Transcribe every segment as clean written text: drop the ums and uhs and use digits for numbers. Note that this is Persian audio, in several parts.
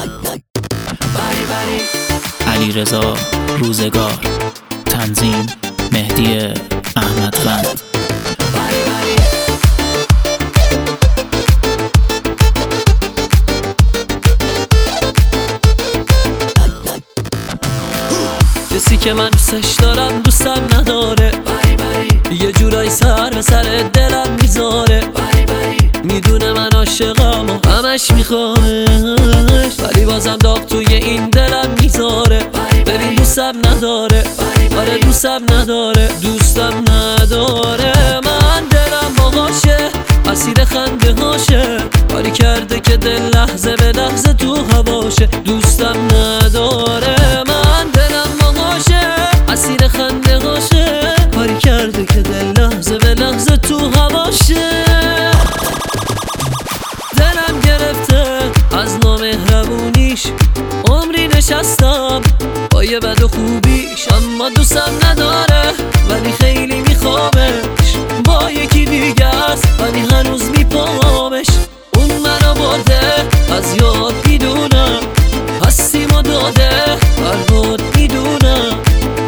علیرضا روزگار، تنظیم مهدی احمدوند. کسی که من دوستش دارم دوستم نداره، یه جورایی سر به سر دلم میذاره. میدونه من عاشقم و همش میخوامش، ولی بازم داغ توی این دلم میذاره. ببین دوستم نداره، آره دوستم نداره، دوستم نداره. من دلم باهاشه، اسیر خنده هاشه، کاری کرده که دل لحظه به لحظه تو هواشه. دوستم نداره، من دلم باهاشه، اسیر خنده هاشه، کاری کرده که دل لحظه به لحظه تو هواشه. دلم گرفته از نامهربونیش، عمری نشستم با یه بد و خوبیش، اما دوستم نداره ولی خیلی میخوامش. با یکی دیگه است ولی هنوز میپامش. اون منو برده از یاد میدونم، هستیم و داده برباد میدونم.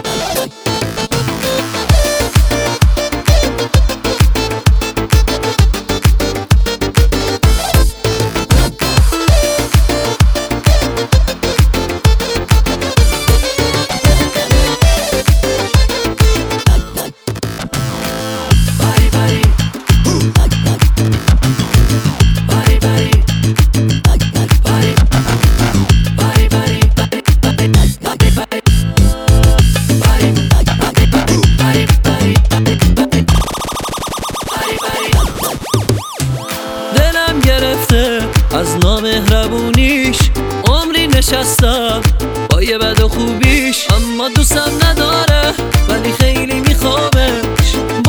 دلم گرفته از نامهربونیش، عمری نشستم با یه بد و خوبیش، اما دوستم نداره ولی خیلی میخوامش.